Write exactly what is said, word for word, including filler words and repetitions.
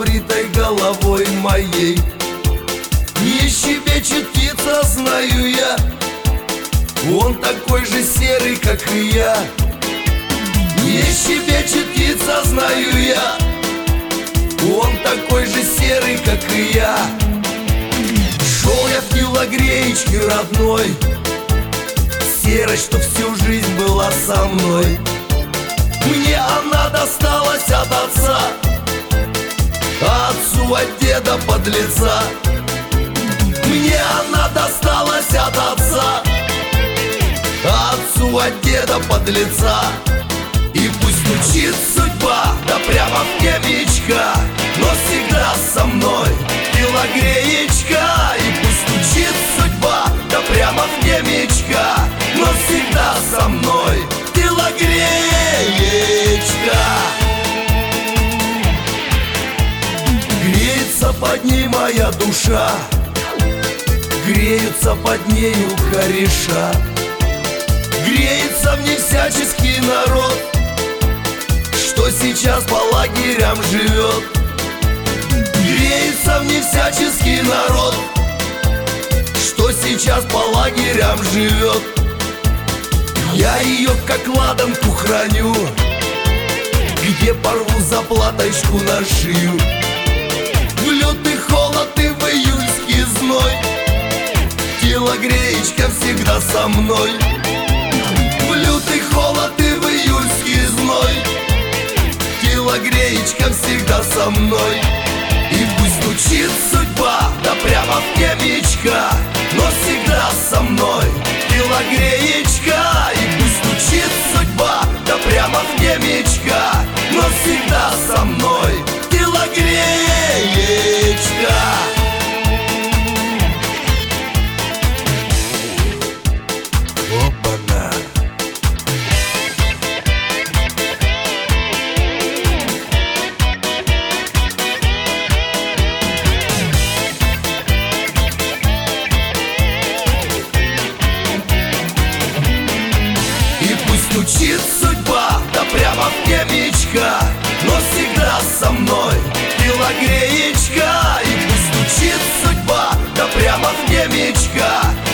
бритой головой моей. Не щебечет птица, знаю я, он такой же серый, как и я. Не щебечет птица, знаю я, он такой же серый, как и я. Шел я в телогреечке родной, серость, что всю жизнь была со мной. Мне она досталась от отца, а отцу от деда подлеца. Мне она досталась от отца, а отцу от деда подлеца. И пусть стучит судьба, да прямо в темечко, но всегда со мной телогреечка. И пусть стучит судьба, да прямо в темечко, но всегда со мной телогреечка. Греется под ней моя душа, греются под нею кореша. Греется в ней всяческий народ, что сейчас по лагерям живет. Греется в ней всяческий народ, что сейчас по лагерям живет. Я ее как ладанку храню, где порву заплаточку на шию. В лютый холод и в июльский зной телогреечка всегда со мной. В лютый холод и в июльский зной телогреечка всегда со мной. И пусть стучит судьба, да прямо в темечко, но всегда со мной телогреечка. И пусть стучит судьба, да прямо в темечко, но всегда со мной телогреечка. Опа-на! Стучит судьба, да прямо в темечко, но всегда со мной телогреечка. И пусть стучит судьба, да прямо в темечко,